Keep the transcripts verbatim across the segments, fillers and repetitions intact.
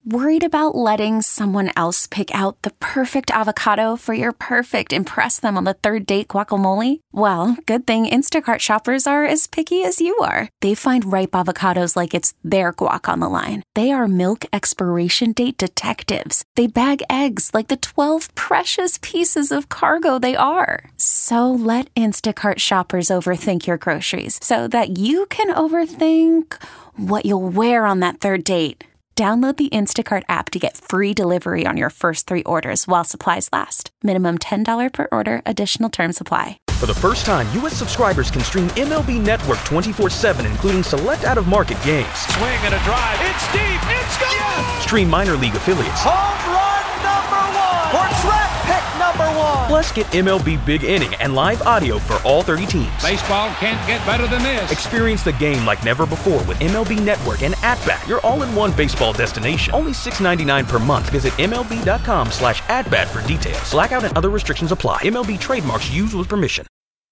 Worried about letting someone else pick out the perfect avocado for your perfect impress them on the third date guacamole? Well, good thing Instacart shoppers are as picky as you are. They find ripe avocados like it's their guac on the line. They are milk expiration date detectives. They bag eggs like the twelve precious pieces of cargo they are. So let Instacart shoppers overthink your groceries so that you can overthink what you'll wear on that third date. Download the Instacart app to get free delivery on your first three orders while supplies last. Minimum ten dollars per order. Additional terms apply. For the first time, U S subscribers can stream M L B Network twenty-four seven, including select out-of-market games. Swing and a drive. It's deep. It's gone. Yes. Stream minor league affiliates. Home run number one. Or draft pick number one. Plus, get M L B Big Inning and live audio for all thirty teams. Baseball can't get better than this. Experience the game like never before with M L B Network and At-Bat, your all-in-one baseball destination. Only six dollars and ninety-nine cents per month. Visit MLB.com slash at-bat for details. Blackout and other restrictions apply. M L B trademarks used with permission.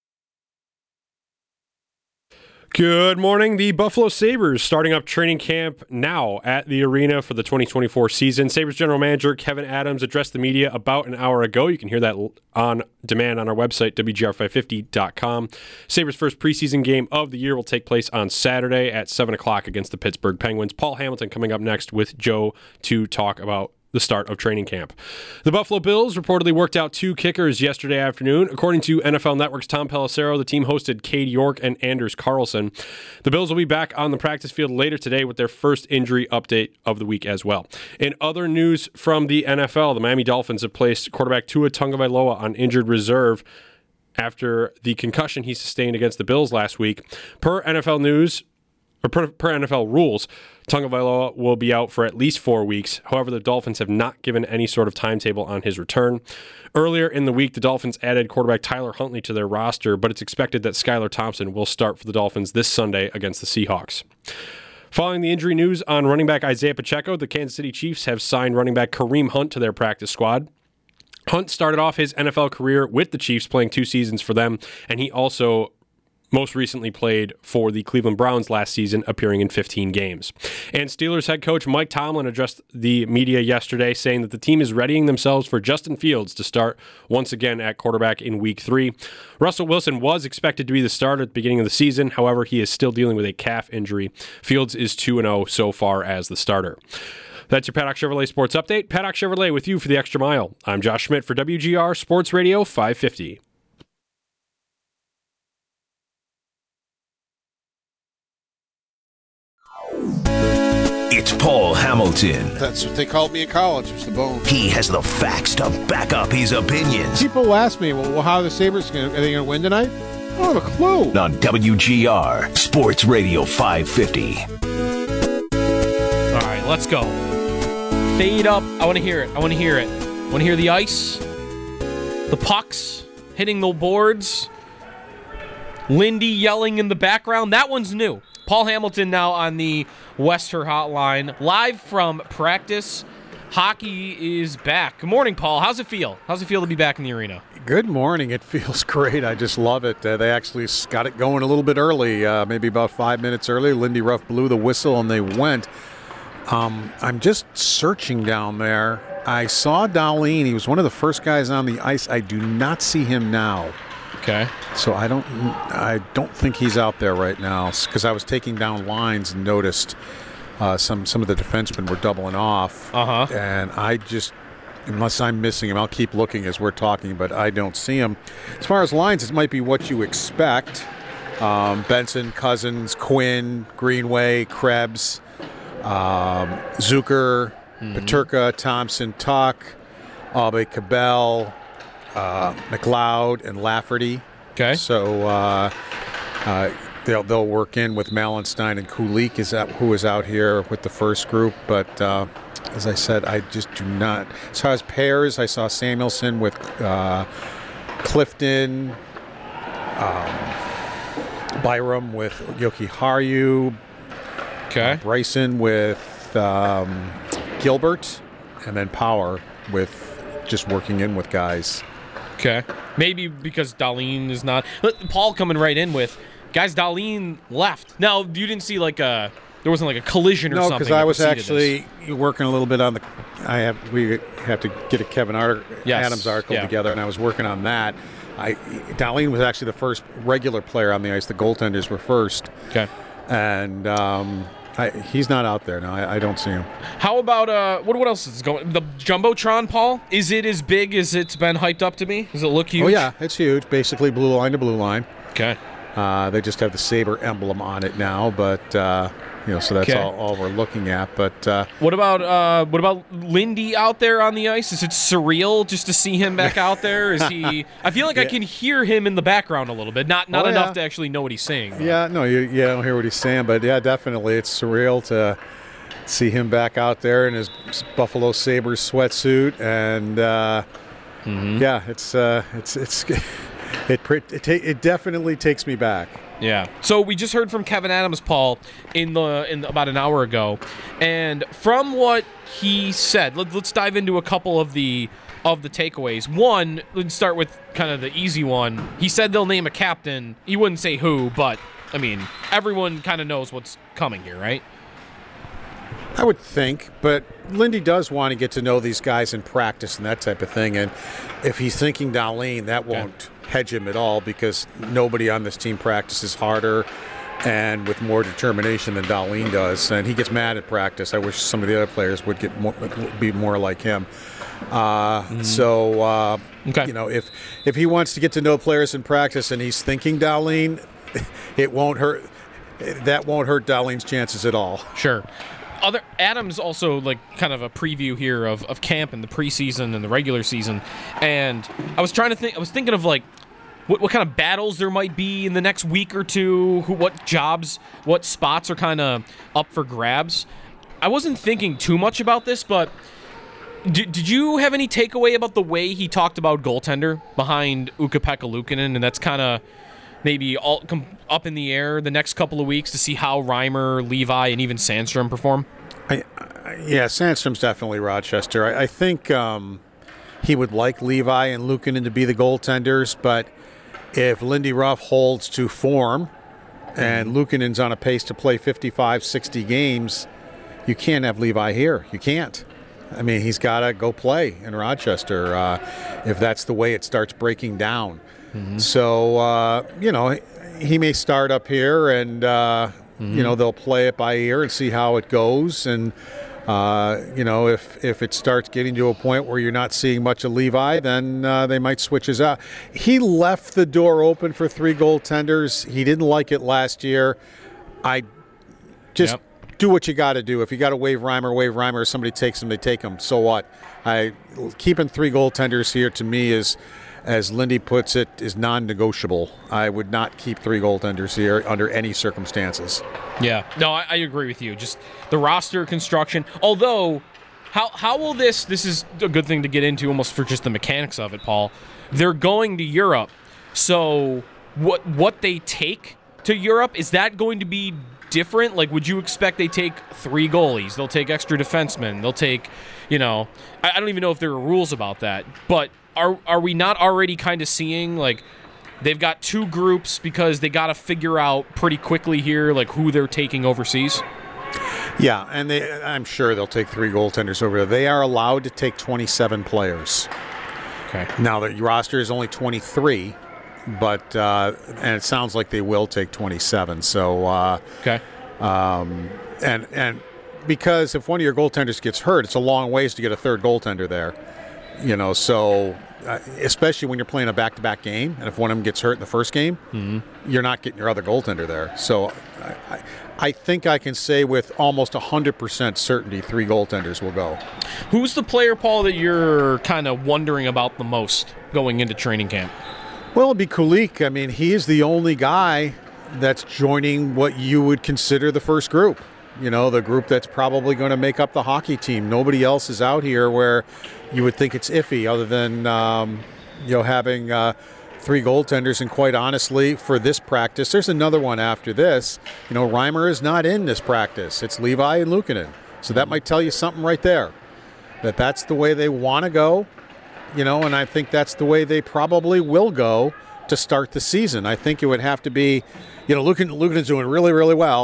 Good morning. The Buffalo Sabres starting up training camp now at the arena for the twenty twenty-four season. Sabres general manager Kevin Adams addressed the media about an hour ago. You can hear that on demand on our website, W G R five fifty dot com. Sabres' first preseason game of the year will take place on Saturday at seven o'clock against the Pittsburgh Penguins. Paul Hamilton coming up next with Joe to talk about the start of training camp. The Buffalo Bills reportedly worked out two kickers yesterday afternoon. According to N F L Network's Tom Pelissero, the team hosted Cade York and Anders Carlson. The Bills will be back on the practice field later today with their first injury update of the week as well. In other news from the N F L, the Miami Dolphins have placed quarterback Tua Tagovailoa on injured reserve after the concussion he sustained against the Bills last week. Per N F L News, or per, per N F L rules, Tagovailoa will be out for at least four weeks. However, the Dolphins have not given any sort of timetable on his return. Earlier in the week, the Dolphins added quarterback Tyler Huntley to their roster, but it's expected that Skylar Thompson will start for the Dolphins this Sunday against the Seahawks. Following the injury news on running back Isaiah Pacheco, the Kansas City Chiefs have signed running back Kareem Hunt to their practice squad. Hunt started off his N F L career with the Chiefs, playing two seasons for them, and he also most recently played for the Cleveland Browns last season, appearing in fifteen games. And Steelers head coach Mike Tomlin addressed the media yesterday, saying that the team is readying themselves for Justin Fields to start once again at quarterback in week three. Russell Wilson was expected to be the starter at the beginning of the season. However, he is still dealing with a calf injury. Fields is two and oh so far as the starter. That's your Paddock Chevrolet Sports Update. Paddock Chevrolet with you for the extra mile. I'm Josh Schmidt for W G R Sports Radio five fifty. It's Paul Hamilton. That's what they called me in college. It's the bone. He has the facts to back up his opinions. People ask me, well, how are the Sabres going to, are they going to win tonight? I don't have a clue. On W G R Sports Radio five fifty. All right, let's go. Fade up. I want to hear it. I want to hear it. I want to hear the ice, the pucks hitting the boards, Lindy yelling in the background. That one's new. Paul Hamilton now on the Wester Hotline, live from practice. Hockey is back. Good morning, Paul. How's it feel? How's it feel to be back in the arena? Good morning. It feels great. I just love it. Uh, they actually got it going a little bit early, uh, maybe about five minutes early. Lindy Ruff blew the whistle, and they went. Um, I'm just searching down there. I saw Dahlin. He was one of the first guys on the ice. I do not see him now. Okay. So I don't I don't think he's out there right now, because I was taking down lines and noticed uh, some, some of the defensemen were doubling off. Uh-huh. And I just, unless I'm missing him, I'll keep looking as we're talking, but I don't see him. As far as lines, it might be what you expect. Um, Benson, Cousins, Quinn, Greenway, Krebs, um, Zucker, mm-hmm. Peterka, Thompson, Tuck, Aube Cabell, Uh, McLeod and Lafferty. Okay. So uh, uh, they'll they'll work in with Malenstein and Kulik is that who is out here with the first group. But uh, as I said, I just do not. As far as pairs, I saw Samuelson with uh, Clifton, um, Byram with Yoki Haru, okay. uh, Bryson with um, Gilbert, and then Power with just working in with guys. Okay. Maybe because Dahlin is not. Paul coming right in with, guys, Dahlin left. Now, you didn't see like a there wasn't like a collision or no, something. No, because I was that actually this. working a little bit on the. I have we have to get a Kevin Ar- yes. Adams article yeah. together, and I was working on that. I Dahlin was actually the first regular player on the ice. The goaltenders were first. Okay. And um, I, he's not out there now. I, I don't see him. How about uh, what? What else is going? The jumbotron, Paul. Is it as big as it's been hyped up to be? Does it look huge? Oh yeah, it's huge. Basically, blue line to blue line. Okay. Uh, they just have the Sabre emblem on it now, but uh, you know, so that's okay. all, all we're looking at. But uh, what about uh, what about Lindy out there on the ice? Is it surreal just to see him back out there? Is he? I feel like yeah. I can hear him in the background a little bit, not not oh, enough yeah. to actually know what he's saying. Though. Yeah, no, you yeah, I don't hear what he's saying, but yeah, definitely, it's surreal to see him back out there in his Buffalo Sabres sweatsuit, and uh, mm-hmm. yeah, it's uh, it's it's. It it, ta- it definitely takes me back. Yeah. So we just heard from Kevin Adams, Paul, in the in the, about an hour ago, and from what he said, let, let's dive into a couple of the of the takeaways. One, let's start with kind of the easy one. He said they'll name a captain. He wouldn't say who, but I mean, everyone kind of knows what's coming here, right? I would think, but Lindy does want to get to know these guys in practice and that type of thing. And if he's thinking Dahlin, that won't okay. hedge him at all, because nobody on this team practices harder and with more determination than Dahlin does. And he gets mad at practice. I wish some of the other players would get more, be more like him. Uh, mm-hmm. So, uh, okay. you know, if if he wants to get to know players in practice and he's thinking Dahlin, it won't hurt. That won't hurt Dahlin's chances at all. Sure. Other Adams also, like, kind of a preview here of, of camp and the preseason and the regular season, and I was trying to think. I was thinking of like what what kind of battles there might be in the next week or two. Who, what jobs, what spots are kind of up for grabs. I wasn't thinking too much about this, but did did you have any takeaway about the way he talked about goaltender behind Ukko-Pekka Luukkonen, and that's kind of maybe all com- up in the air the next couple of weeks to see how Reimer, Levi, and even Sandstrom perform? I, I, yeah, Sandstrom's definitely Rochester. I, I think um, he would like Levi and Luukkonen to be the goaltenders, but if Lindy Ruff holds to form and Luukkonen's on a pace to play fifty-five, sixty games, you can't have Levi here. You can't. I mean, he's got to go play in Rochester uh, if that's the way it starts breaking down. Mm-hmm. So, uh, you know, he may start up here and, uh, mm-hmm. you know, they'll play it by ear and see how it goes. And, uh, you know, if, if it starts getting to a point where you're not seeing much of Levi, then uh, they might switch his out. He left the door open for three goaltenders. He didn't like it last year. I just yep. do what you got to do. If you got to waive Reimer, waive Reimer. If somebody takes him, they take him. So what? I keeping three goaltenders here to me is, as Lindy puts it, is non-negotiable. I would not keep three goaltenders here under any circumstances. Yeah, no, I, I agree with you. Just the roster construction. Although, how how will this, this is a good thing to get into almost for just the mechanics of it, Paul. They're going to Europe. So what what they take to Europe, is that going to be different? Like, would you expect they take three goalies? They'll take extra defensemen. They'll take, you know, I, I don't even know if there are rules about that. But Are are we not already kind of seeing, like, they've got two groups because they got to figure out pretty quickly here, like, who they're taking overseas? Yeah, and they, I'm sure they'll take three goaltenders over there. They are allowed to take twenty-seven players. Okay. Now, the roster is only twenty-three, but, uh, and it sounds like they will take twenty-seven. So, uh, okay. Um, and, and because if one of your goaltenders gets hurt, it's a long ways to get a third goaltender there. You know, so uh, especially when you're playing a back-to-back game, and if one of them gets hurt in the first game, mm-hmm. you're not getting your other goaltender there. So I, I, I think I can say with almost one hundred percent certainty three goaltenders will go. Who's the player, Paul, that you're kind of wondering about the most going into training camp? Well, it'd be Kulich. I mean, he is the only guy that's joining what you would consider the first group. You know, the group that's probably going to make up the hockey team. Nobody else is out here where you would think it's iffy other than, um, you know, having uh, three goaltenders. And quite honestly, for this practice, there's another one after this. You know, Reimer is not in this practice. It's Levi and Luukkonen. So that might tell you something right there, that that's the way they want to go, you know, and I think that's the way they probably will go to start the season. I think it would have to be, you know, Luukkonen, Luukkonen's doing really, really well.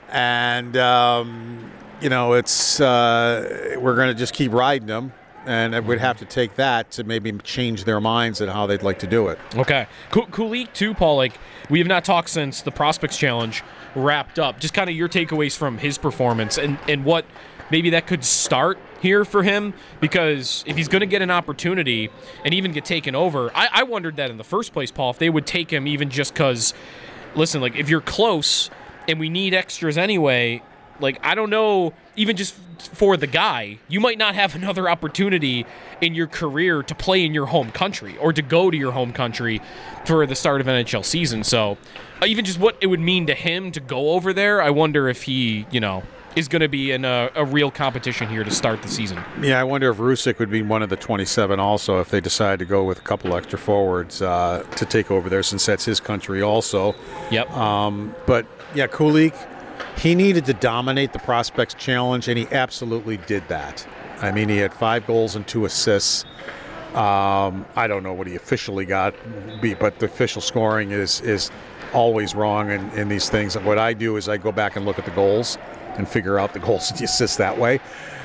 And, um, you know, it's uh, we're going to just keep riding them. And it would have to take that to maybe change their minds at how they'd like to do it. Okay. Kulich, too, Paul, like, we have not talked since the Prospects Challenge wrapped up. Just kind of your takeaways from his performance and, and what maybe that could start here for him, because if he's going to get an opportunity and even get taken over, I, I wondered that in the first place, Paul, if they would take him even just because, listen, like, if you're close and we need extras anyway, like, I don't know, even just for the guy, you might not have another opportunity in your career to play in your home country or to go to your home country for the start of N H L season. So uh, even just what it would mean to him to go over there, I wonder if he, you know, is going to be in a, a real competition here to start the season. Yeah, I wonder if Rusick would be one of the twenty-seven also if they decide to go with a couple extra forwards uh, to take over there, since that's his country also. Yep. Um, but, yeah, Kulich, he needed to dominate the Prospects Challenge, and he absolutely did that. I mean, he had five goals and two assists. Um, I don't know what he officially got, but the official scoring is is always wrong in, in these things. And what I do is I go back and look at the goals and figure out the goals and the assists that way.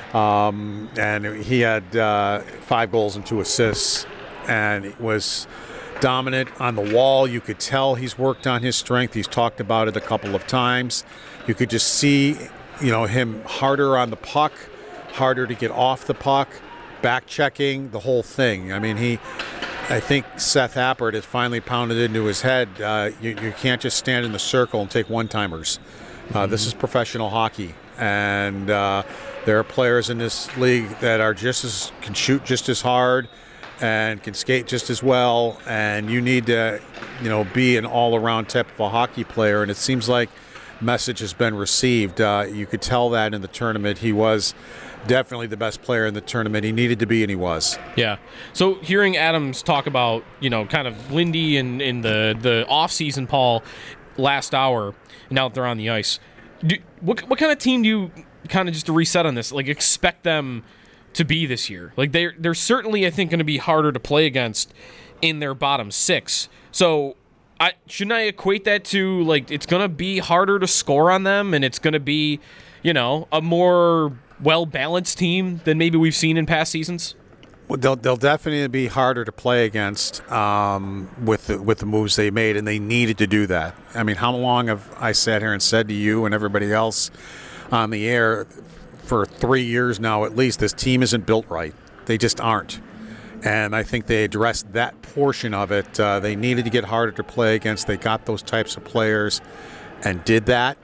Um, and he had uh, five goals and two assists, and it was dominant on the wall. You could tell he's worked on his strength. He's talked about it a couple of times. You could just see, you know, him harder on the puck, harder to get off the puck, back checking, the whole thing. I mean, he, I think Seth Appert has finally pounded into his head. Uh, you, you can't just stand in the circle and take one-timers. Uh, this is professional hockey, and uh, there are players in this league that are just as can shoot just as hard and can skate just as well. And you need to, you know, be an all-around type of a hockey player. And it seems like message has been received. Uh, you could tell that in the tournament. He was definitely the best player in the tournament. He needed to be, and he was. Yeah. So hearing Adams talk about, you know, kind of Lindy and in the the off season, Paul, last hour. Now that they're on the ice, do, what what kind of team do you kind of, just to reset on this, like, expect them to be this year? Like, they're they're certainly, I think, going to be harder to play against in their bottom six. So, I shouldn't I equate that to, like, it's going to be harder to score on them, and it's going to be, you know, a more well balanced team than maybe we've seen in past seasons? Well, they'll they'll definitely be harder to play against um, with the, with the moves they made, and they needed to do that. I mean, how long have I sat here and said to you and everybody else on the air for three years now at least, this team isn't built right. They just aren't. And I think they addressed that portion of it. Uh, they needed to get harder to play against. They got those types of players and did that.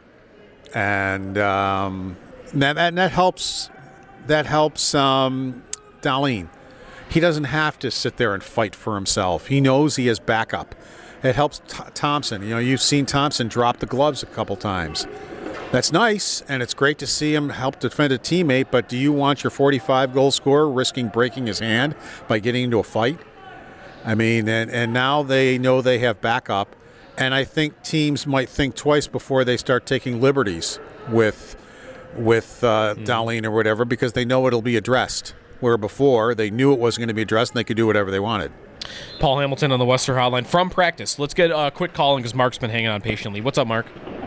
And um, that, and that helps. That helps um, Dahlin. He doesn't have to sit there and fight for himself. He knows he has backup. It helps T- Thompson. You know, you've seen Thompson drop the gloves a couple times. That's nice, and it's great to see him help defend a teammate, but do you want your forty-five goal scorer risking breaking his hand by getting into a fight? I mean, and, and now they know they have backup, and I think teams might think twice before they start taking liberties with with uh, mm. Dahlin or whatever, because they know it'll be addressed. Where before, they knew it wasn't going to be addressed and they could do whatever they wanted. Paul Hamilton on the Western Hotline from practice. Let's get a quick call in because Mark's been hanging on patiently. What's up, Mark?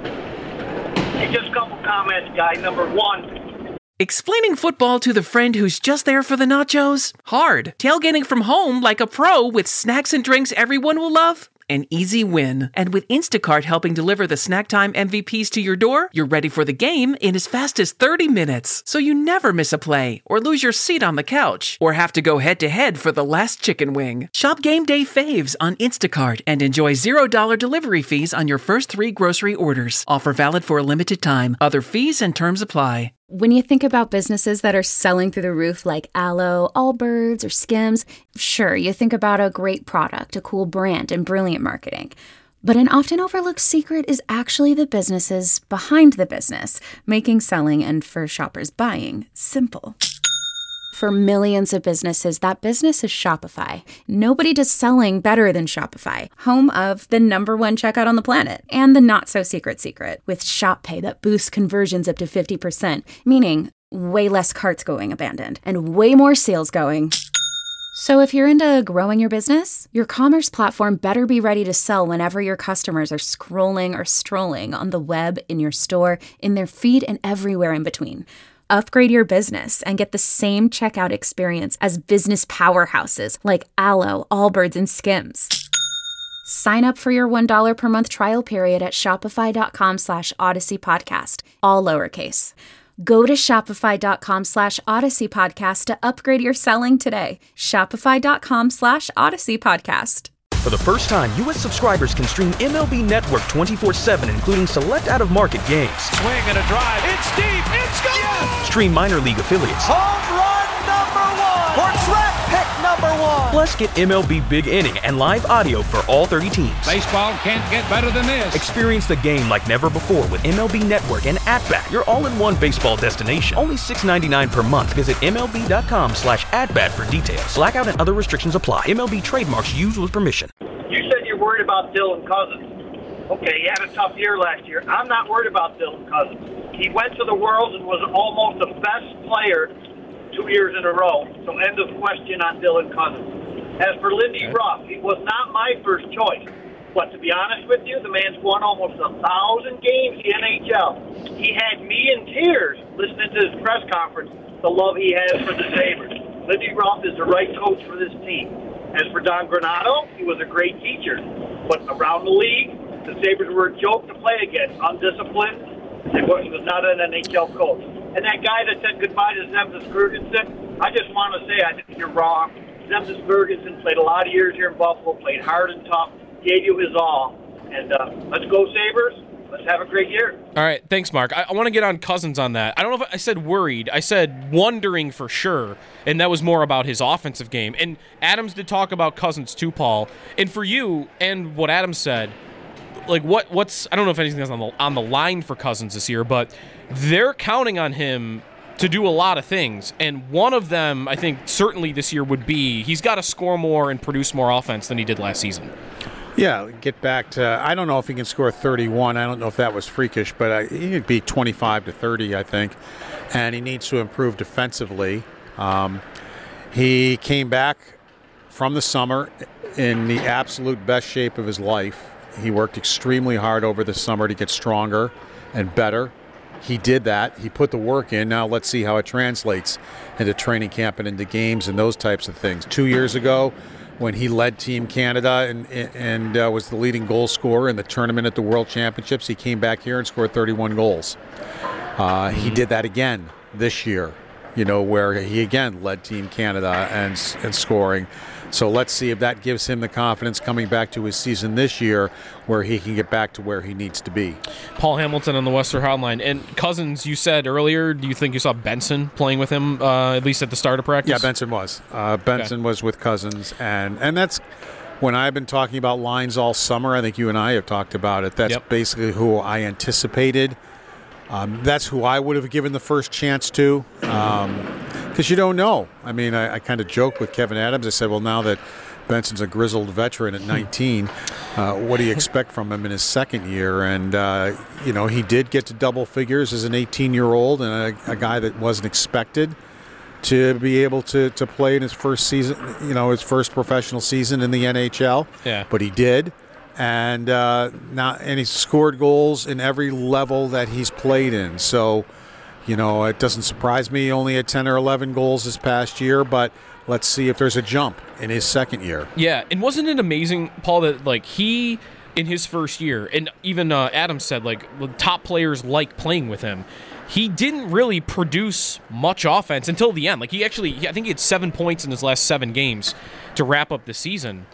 Hey, just a couple comments, guy. Number one. Explaining football to the friend who's just there for the nachos? Hard. Tailgating from home like a pro with snacks and drinks everyone will love? An easy win. And with Instacart helping deliver the snack time M V Ps to your door, you're ready for the game in as fast as thirty minutes. So you never miss a play, or lose your seat on the couch, or have to go head-to-head for the last chicken wing. Shop Game Day Faves on Instacart and enjoy zero dollars delivery fees on your first three grocery orders. Offer valid for a limited time. Other fees and terms apply. When you think about businesses that are selling through the roof like Aloe, Allbirds, or Skims, sure, you think about a great product, a cool brand, and brilliant marketing. But an often overlooked secret is actually the businesses behind the business, making selling and for shoppers buying simple. For millions of businesses, that business is Shopify. Nobody does selling better than Shopify, home of the number one checkout on the planet, and the not-so-secret secret, with Shop Pay that boosts conversions up to fifty percent, meaning way less carts going abandoned, and way more sales going So if you're into growing your business, your commerce platform better be ready to sell whenever your customers are scrolling or strolling on the web, in your store, in their feed, and everywhere in between. Upgrade your business and get the same checkout experience as business powerhouses like Allo, Allbirds, and Skims. Sign up for your one dollar per month trial period at shopify.com slash Odyssey Podcast, all lowercase. Go to shopify.com slash Odyssey Podcast to upgrade your selling today. Shopify.com slash Odyssey Podcast. For the first time, U S subscribers can stream M L B Network twenty-four seven, including select out-of-market games. Swing and a drive. It's deep. It's gone. Yes! Stream minor league affiliates. Home run number one. Or track pick number one. Plus, get M L B Big Inning and live audio for all thirty teams. Baseball can't get better than this. Experience the game like never before with M L B Network and At-Bat, your all-in-one baseball destination. Only six dollars and ninety-nine cents per month. Visit MLB.com slash at-bat for details. Blackout and other restrictions apply. M L B trademarks used with permission. You said you're worried about Dylan Cousins. Okay, he had a tough year last year. I'm not worried about Dylan Cousins. He went to the Worlds and was almost the best player two years in a row. So end of question on Dylan Cousins. As for Lindy Ruff, he was not my first choice. But to be honest with you, the man's won almost a thousand games in the N H L. He had me in tears listening to his press conference, the love he has for the Sabres. Lindy Ruff is the right coach for this team. As for Don Granato, he was a great teacher. But around the league, the Sabres were a joke to play against, undisciplined. He was not an N H L coach. And that guy that said goodbye to Zemgus Girgensons, I just want to say I think you're wrong. Zemgus Girgensons played a lot of years here in Buffalo, played hard and tough, gave you his all. And uh, let's go Sabres. Let's have a great year. All right, thanks, Mark. I, I want to get on Cousins on that. I don't know if I said worried. I said wondering for sure, and that was more about his offensive game. And Adams did talk about Cousins too, Paul. And for you, and what Adams said, like what what's I don't know if anything's on the on the line for Cousins this year, but they're counting on him to do a lot of things. And one of them, I think, certainly this year would be he's got to score more and produce more offense than he did last season. Yeah, get back to, I don't know if he can score thirty-one. I don't know if that was freakish, but uh, he could be twenty-five to thirty, I think. And he needs to improve defensively. Um, he came back from the summer in the absolute best shape of his life. He worked extremely hard over the summer to get stronger and better. He did that. He put the work in. Now let's see how it translates into training camp and into games and those types of things. Two years ago, when he led Team Canada and and uh, was the leading goal scorer in the tournament at the World Championships, he came back here and scored thirty-one goals. Uh, he did that again this year, you know, where he again led Team Canada and and scoring. So let's see if that gives him the confidence coming back to his season this year where he can get back to where he needs to be. Paul Hamilton on the Western Hotline. And Cousins, you said earlier, do you think you saw Benson playing with him, uh, at least at the start of practice? Yeah, Benson was. Uh, Benson okay. was with Cousins. And, and that's when I've been talking about lines all summer. I think you and I have talked about it. That's yep. basically who I anticipated. Um, that's who I would have given the first chance to, because um, you don't know. I mean, I, I kind of joked with Kevin Adams. I said, well, now that Benson's a grizzled veteran at nineteen, uh, what do you expect from him in his second year? And, uh, you know, he did get to double figures as an eighteen-year-old and a, a guy that wasn't expected to be able to, to play in his first season, you know, his first professional season in the N H L. Yeah. But he did. And uh, now, and he's scored goals in every level that he's played in. So, you know, it doesn't surprise me. He only had ten or eleven goals this past year, but let's see if there's a jump in his second year. Yeah, and wasn't it amazing, Paul, that like he in his first year, and even uh, Adam said like top players like playing with him. He didn't really produce much offense until the end. Like he actually, I think he had seven points in his last seven games to wrap up the season.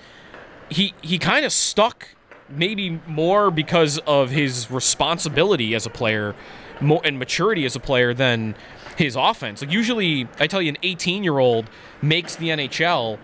He he kind of stuck maybe more because of his responsibility as a player more, and maturity as a player than his offense. Like usually, I tell you, an eighteen-year-old makes the N H L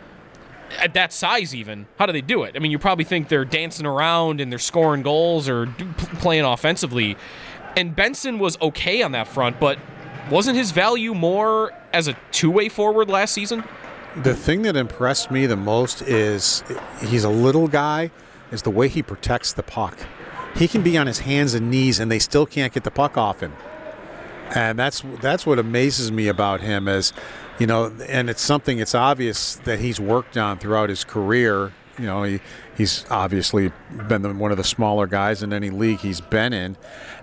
at that size even. How do they do it? I mean, you probably think they're dancing around and they're scoring goals or playing offensively. And Benson was okay on that front, but wasn't his value more as a two-way forward last season? The thing that impressed me the most is he's a little guy, is the way he protects the puck. He can be on his hands and knees and they still can't get the puck off him. And that's that's what amazes me about him is, you know, and it's something it's obvious that he's worked on throughout his career. You know, he, he's obviously been the, one of the smaller guys in any league he's been in.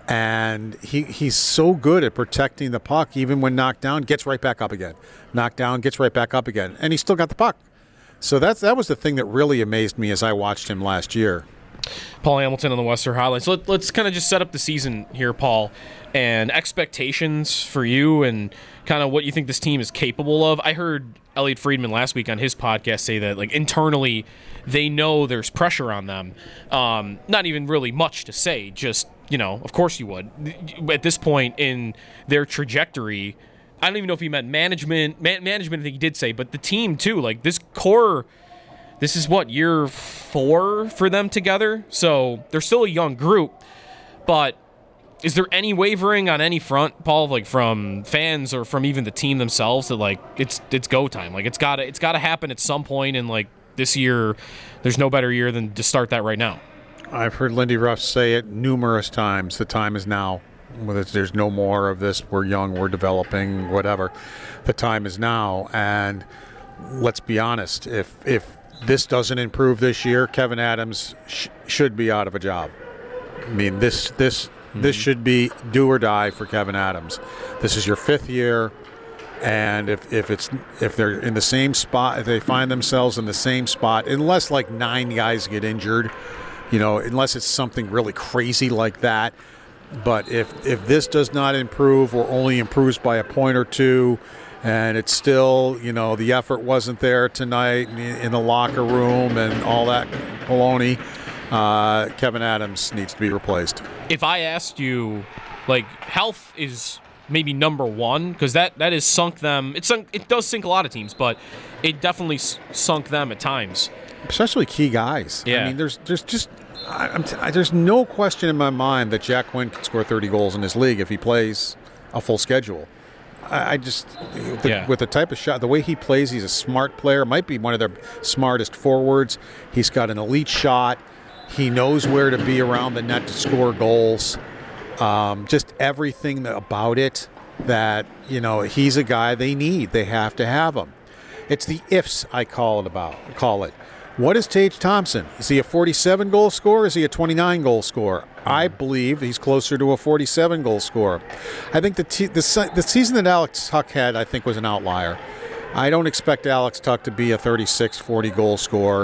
And he, he's so good at protecting the puck, even when knocked down, gets right back up again. Knocked down, gets right back up again. And he still got the puck. So that's that was the thing that really amazed me as I watched him last year. Paul Hamilton on the Western Highlights. So let, let's kind of just set up the season here, Paul, and expectations for you and kind of what you think this team is capable of. I heard Elliot Friedman last week on his podcast say that, like, internally they know there's pressure on them. Um, not even really much to say, just, you know, of course you would. At this point in their trajectory, I don't even know if he meant management. Man- management, I think he did say, but the team too. Like, this core, this is what, year four for them together? So they're still a young group, but is there any wavering on any front, Paul, like from fans or from even the team themselves that, like, it's it's go time? Like, it's gotta it's gotta happen at some point, and like this year, there's no better year than to start that right now. I've heard Lindy Ruff say it numerous times. The time is now. There's no more of this. We're young. We're developing. Whatever. The time is now. And let's be honest. If if this doesn't improve this year, Kevin Adams sh- should be out of a job. I mean, this this mm-hmm. this should be do or die for Kevin Adams. This is your fifth year. And if, if it's if they're in the same spot, if they find themselves in the same spot, unless like nine guys get injured, you know, unless it's something really crazy like that. But if if this does not improve or only improves by a point or two, and it's still, you know, the effort wasn't there tonight in the locker room and all that baloney, uh, Kevin Adams needs to be replaced. If I asked you, like, health is maybe number one, because that, that has sunk them. It sunk, it does sink a lot of teams, but it definitely sunk them at times. Especially key guys. Yeah. I mean, there's there's just I, I'm t- I, there's no question in my mind that Jack Quinn can score thirty goals in this league if he plays a full schedule. I, I just the, yeah. with the type of shot, the way he plays, he's a smart player. Might be one of their smartest forwards. He's got an elite shot. He knows where to be around the net to score goals. Um, just everything about it that, you know, he's a guy they need. They have to have him. It's the ifs I call it about. Call it. What is Tage Thompson? Is he a forty-seven goal scorer? Is he a twenty-nine goal scorer? I believe he's closer to a forty-seven goal scorer. I think the te- the, the season that Alex Tuch had, I think, was an outlier. I don't expect Alex Tuch to be a thirty-six, forty goal scorer.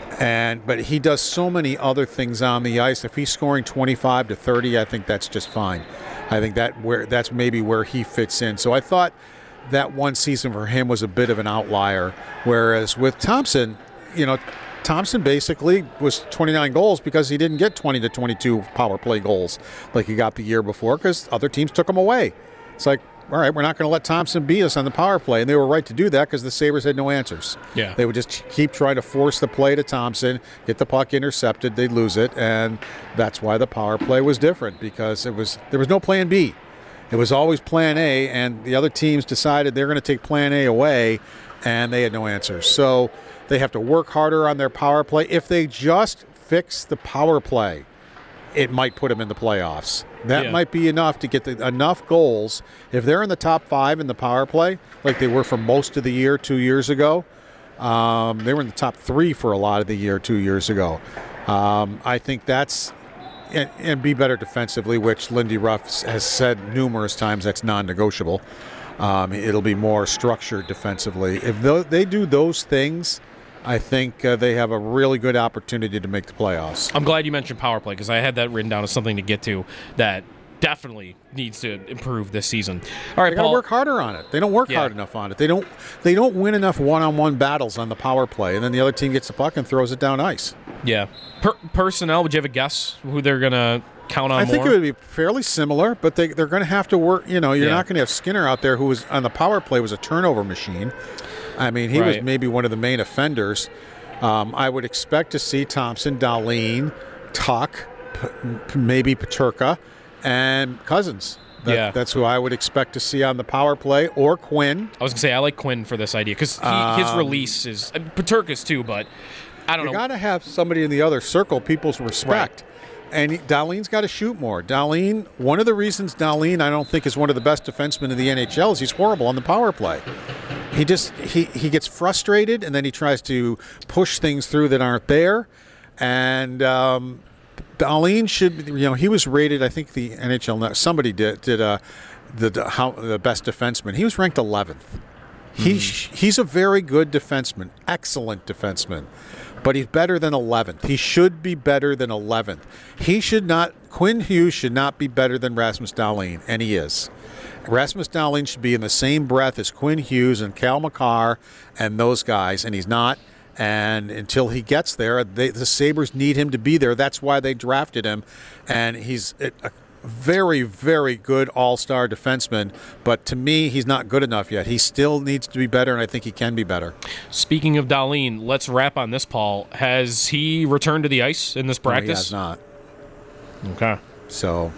And but he does so many other things on the ice. If he's scoring twenty-five to thirty, I think that's just fine. I think that where that's maybe where he fits in. So I thought that one season for him was a bit of an outlier. Whereas with Thompson, you know, Thompson basically was twenty-nine goals because he didn't get twenty to twenty-two power play goals like he got the year before because other teams took him away. It's like, all right, we're not going to let Thompson beat us on the power play. And they were right to do that because the Sabres had no answers. Yeah. They would just keep trying to force the play to Thompson, get the puck intercepted, they'd lose it. And that's why the power play was different because it was there was no plan B. It was always plan A, and the other teams decided they're going to take plan A away, and they had no answers. So they have to work harder on their power play. If they just fix the power play, it might put them in the playoffs. That yeah. might be enough to get the, enough goals. If they're in the top five in the power play, like they were for most of the year two years ago, um, they were in the top three for a lot of the year two years ago. Um, I think that's and, and be better defensively, which Lindy Ruff has said numerous times that's non-negotiable. Um, it'll be more structured defensively. If they do those things, I think uh, they have a really good opportunity to make the playoffs. I'm glad you mentioned power play because I had that written down as something to get to that definitely needs to improve this season. All right, they got to work harder on it. They don't work yeah. hard enough on it. They don't. They don't win enough one-on-one battles on the power play, and then the other team gets the puck and throws it down ice. Yeah. Per- personnel. Would you have a guess who they're gonna count on? I think more? it would be fairly similar, but they they're going to have to work. You know, you're yeah. not going to have Skinner out there who was on the power play was a turnover machine. I mean, he right. was maybe one of the main offenders. Um, I would expect to see Thompson, Dahlin, Tuch, P- maybe Peterka, and Cousins. That, yeah. That's who I would expect to see on the power play, or Quinn. I was going to say, I like Quinn for this idea, because um, his release is... I mean, Peterka's too, but I don't you know. You got to have somebody in the other circle people's respect. Right. And he, Dahlin's got to shoot more. Dahlin, one of the reasons Dahlin, I don't think, is one of the best defensemen in the N H L is he's horrible on the power play. He just he, he gets frustrated, and then he tries to push things through that aren't there. And um, Dahlin should, you know, he was rated, I think the N H L, somebody did, did uh, the, the, how, the best defenseman. He was ranked eleventh. He, mm. He's a very good defenseman, excellent defenseman. But he's better than eleventh. He should be better than eleventh. He should not, Quinn Hughes should not be better than Rasmus Dahlin, and he is. Rasmus Dahlin should be in the same breath as Quinn Hughes and Cal McCarr and those guys, and he's not. And until he gets there, they, the Sabres need him to be there. That's why they drafted him. And he's a very, very good all-star defenseman. But to me, he's not good enough yet. He still needs to be better, and I think he can be better. Speaking of Dahlin, let's wrap on this, Paul. Has he returned to the ice in this practice? No, he has not. Okay. So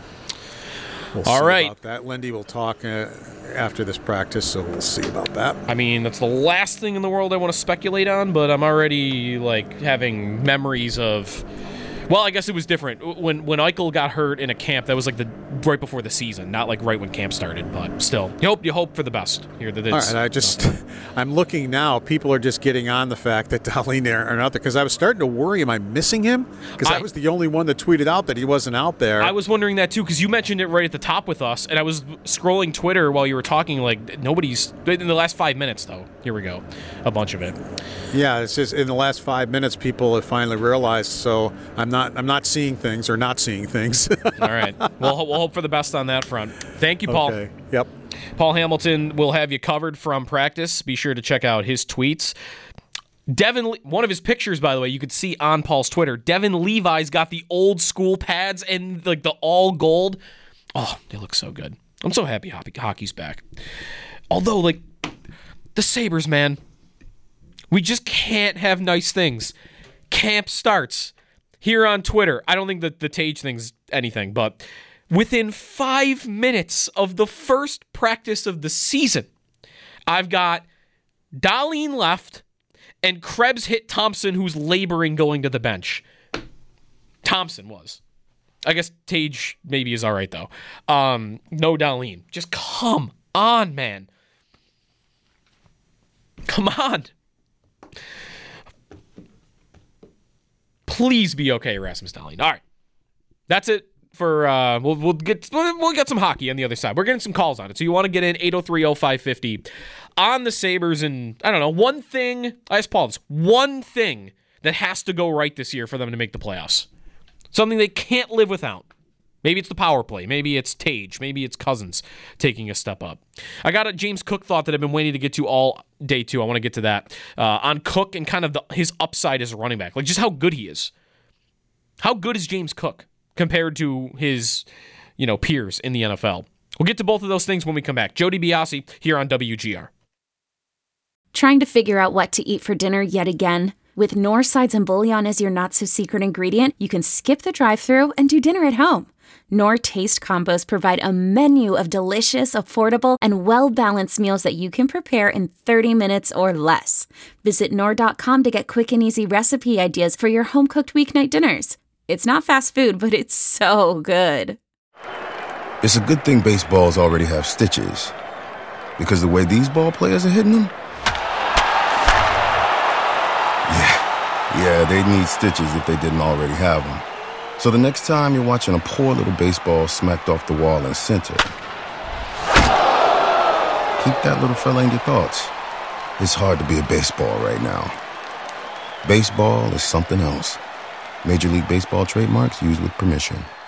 we'll All see right. about that. Lindy will talk uh, after this practice, so we'll see about that. I mean, that's the last thing in the world I want to speculate on, but I'm already like having memories of. Well, I guess it was different. When when Eichel got hurt in a camp, that was like the right before the season, not like right when camp started. But still, you hope you hope for the best here. That it's, All right, I just no. I'm looking now. People are just getting on the fact that Dahlin are not there because I was starting to worry. Am I missing him? Because I, I was the only one that tweeted out that he wasn't out there. I was wondering that too because you mentioned it right at the top with us, and I was scrolling Twitter while you were talking. Like nobody's in the last five minutes though. Here we go, a bunch of it. Yeah, it's just in the last five minutes, people have finally realized. So I'm not. I'm not seeing things or not seeing things. All right. Well, we'll hope for the best on that front. Thank you, Paul. Okay. Yep. Paul Hamilton will have you covered from practice. Be sure to check out his tweets. Devin, one of his pictures, by the way, you could see on Paul's Twitter. Devin Levi's got the old school pads and like the all gold. Oh, they look so good. I'm so happy hockey's back. Although, like, the Sabres, man, we just can't have nice things. Camp starts. Here on Twitter, I don't think that the Tage thing's anything, but within five minutes of the first practice of the season, I've got Dahlin left and Krebs hit Thompson, who's laboring going to the bench. Thompson was. I guess Tage maybe is all right, though. Um, no Dahlin. Just come on, man. Come on. Please be okay, Rasmus Dahlin. All right, that's it for. Uh, we'll we'll get we'll get some hockey on the other side. We're getting some calls on it, so you want to get in eight oh three oh five fifty on the Sabres. And I don't know, one thing I asked Paul this: one thing that has to go right this year for them to make the playoffs, something they can't live without. Maybe it's the power play. Maybe it's Tage. Maybe it's Cousins taking a step up. I got a James Cook thought that I've been waiting to get to all day, too. I want to get to that. Uh, on Cook and kind of the, his upside as a running back. Like, just how good he is. How good is James Cook compared to his, you know, peers in the N F L? We'll get to both of those things when we come back. Joe DiBiase here on W G R. Trying to figure out what to eat for dinner yet again? With Knorr Sides and Bouillon as your not-so-secret ingredient, you can skip the drive-thru and do dinner at home. Knorr Taste Combos provide a menu of delicious, affordable, and well-balanced meals that you can prepare in thirty minutes or less. Visit Knorr dot com to get quick and easy recipe ideas for your home-cooked weeknight dinners. It's not fast food, but it's so good. It's a good thing baseballs already have stitches. Because the way these ball players are hitting them? Yeah, yeah, they'd need stitches if they didn't already have them. So the next time you're watching a poor little baseball smacked off the wall in center, keep that little fella in your thoughts. It's hard to be a baseball right now. Baseball is something else. Major League Baseball trademarks used with permission.